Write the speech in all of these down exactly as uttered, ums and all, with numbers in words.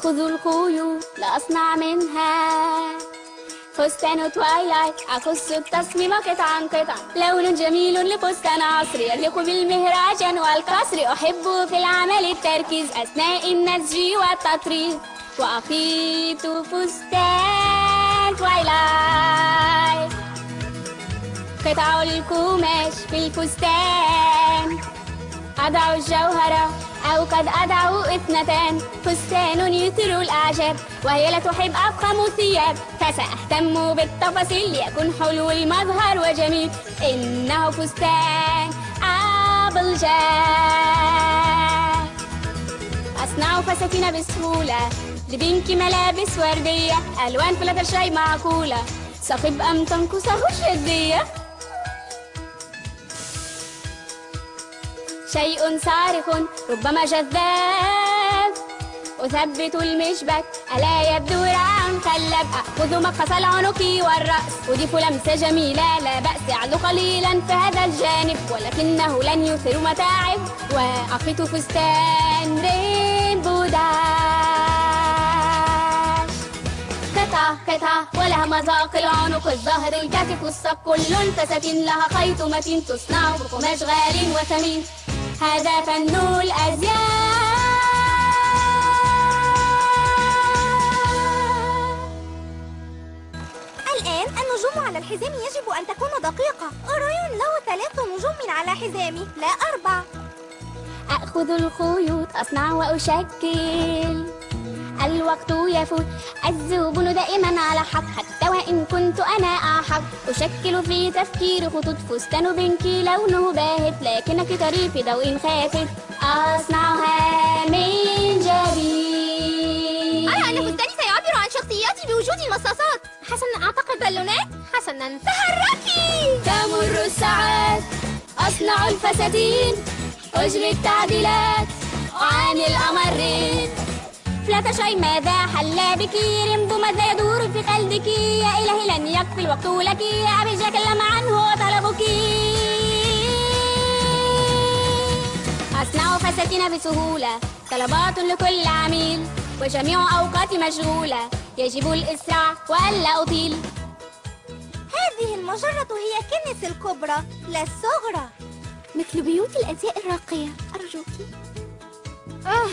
أخذ الخيوط لأصنع منها فستان توايلايت، أقص التصميم قطعا قطعا، لون جميل لفستان عصري يليق بالمهرجان والقصر. أحب في العمل التركيز أثناء النسج والتطريز، وأقيت فستان توايلايت. قطع القماش في الفستان، أضع الجوهرة أو قد أضع اثنتان. فستان يثير الأعجاب وهي لا تحب أفخم الثياب، فسأهتم بالتفاصيل ليكون حلو المظهر وجميل. إنه فستان أبل جاك. أصنع فساتين بسهولة لبنك ملابس وردية، ألوان فلاترشاي معقولة، ثقب أم تنقصه الجدية. شيء صارخ ربما جذاب، أثبت المشبك ألا يبدو رعا خلاب. أخذ مقص العنق والرأس، أضيف لمسة جميلة لا بأس، أعلو قليلا في هذا الجانب ولكنه لن يثير متاعب. وأخيط فستان رينبو داش، قطعة قطعة ولها مذاق، العنق الظهر الكتف الساق، كل الفساتين لها خيط متين تصنع بقماش غال وثمين. هذا فن الأزياء. الآن النجوم على الحزام يجب أن تكون دقيقة. أرايون له ثلاث نجوم على حزامي لا أربع. أخذ الخيوط أصنع وأشكل، الوقت يفوت، الزبون دائما على حق حتى وإن كنت أنا أحق. أشكل في تفكير خطوط فستان بنك لونه باهت لكنك طري في ضوء خافت. أصنعها من جديد. أرى أن فستاني سيعبر عن شخصياتي بوجود المصاصات. حسنا، أعتقد بالونات. حسنا، تحركي. تمر الساعات، أصنع الفساتين، أجري التعديلات، أعاني الأمرين. فلاترشاي ماذا حل بك؟ رينبو ماذا يدور في قلبك؟ يا إلهي لن يكفي الوقت لك، أبي تكلم عنه طلبك. أصنع فساتين بسهولة، طلبات لكل عميل، وجميع أوقاتي مشغولة، يجب الإسراع وألا أطيل. هذه المجرة هي كنس الكبرى لا الصغرى، مثل بيوت الأزياء الراقية. أرجوك. آه.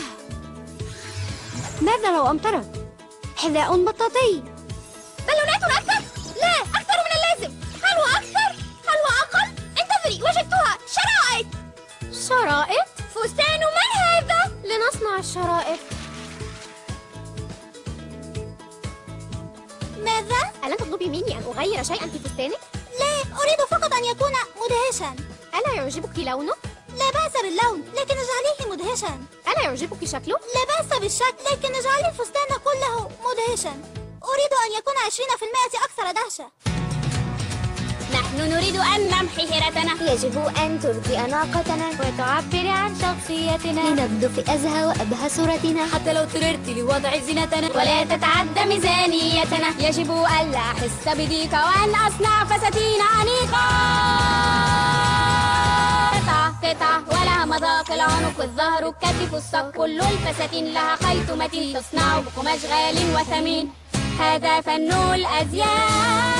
ماذا لو أمطرت؟ حذاء مطاطي. بالونات أكثر؟ لا، أكثر من اللازم. حلوى أكثر؟ حلوى أقل؟ انتظري، وجدتها. شرائط. شرائط؟ فستان من هذا؟ لنصنع الشرائط. ماذا؟ ألن تطلبي مني أن أغير شيئا في فستانك؟ لا، أريد فقط أن يكون مدهشا. ألا يعجبك لونه؟ لا بأس باللون، لكن اجعليه مدهشا. ألا يعجبك شكله؟ لا بأس بالشكل، لكن اجعلي الفستان كله مدهشا. أريد أن يكون عشرين في المئة أكثر دهشة. نحن نريد أن نمحي حيرتنا، يجب أن ترضي أناقتنا وتعبري عن شخصيتنا، لنبدو في أزهى وأبهى صورتنا، حتى لو اضطررت لوضع زينتنا ولا تتعدى ميزانيتنا. يجب ألا أحس بضيق وأن أصنع فساتين أنيقة، قطعة قطعة ولها مذاق، العنق الظهر الكتف الساق، كل الفساتين لها خيط متين تصنع بقماش غال وثمين. هذا فن الأزياء.